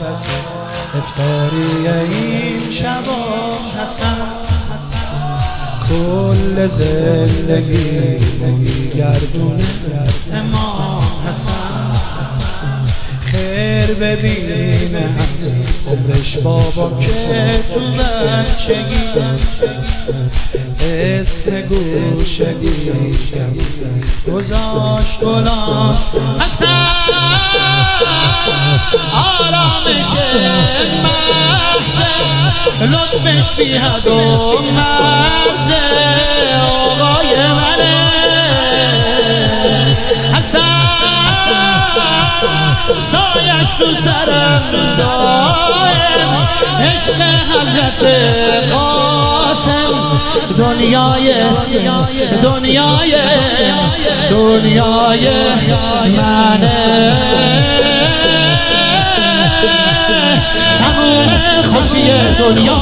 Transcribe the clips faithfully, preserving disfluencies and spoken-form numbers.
دعوت افطاری این شبا حسن کل زندگی میگردونه امام حسن خیر ببینه عمرش بابا که تو بچگی اسم گوشگی گذاشت گلان حسن آرامش مغزه لطفش بی حد و مرزه آقای منه حسن سایش تو سرم دایم عشق حضرت قاسم دنیای دنیای دنیای منه تمام خوشی دنیا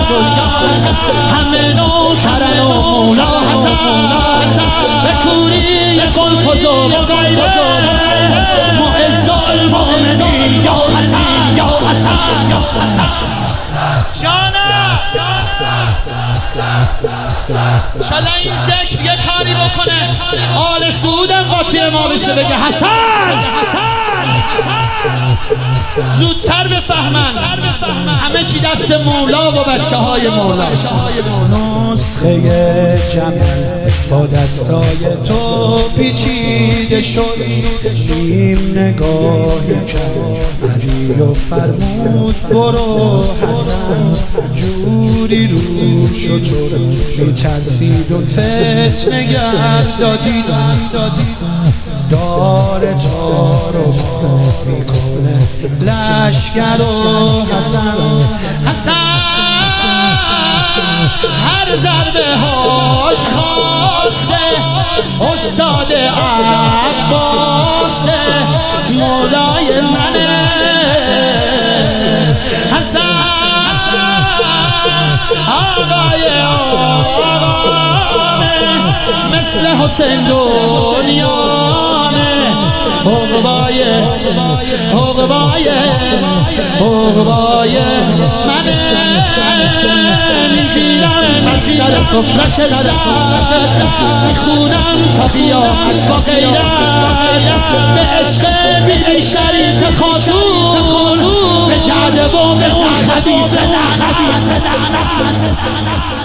همه نوکرن و مولا حسن به کوری گلفز و غیره معز المؤمنین یا حسن یا حسن یا حسن جانم شاید این ذکر یه کاری بکنه آل سعودم قاطی ما بشه بگه حسن زودتر بفهمن همه چی دست مولا و بچه های مولا نسخه جمل با دستای تو پیچیده شد نیم نگاهی کرد علی و فرمود برو حسن جوری رو شطور میترسید و فتنه گرد دادی داره تارو میکنه لشگر و حسن حسن هر ضربه هاش خواسته استاد عباسه مولای منه حسن آقای آقامه مثل حسین دنیامه عقبای عقبای عقبای منه میگیرم از سر سفرش دست میخونم تا قیامت با غیرت به عشق بیبی شریف خاتون به جعده و به اون خبیث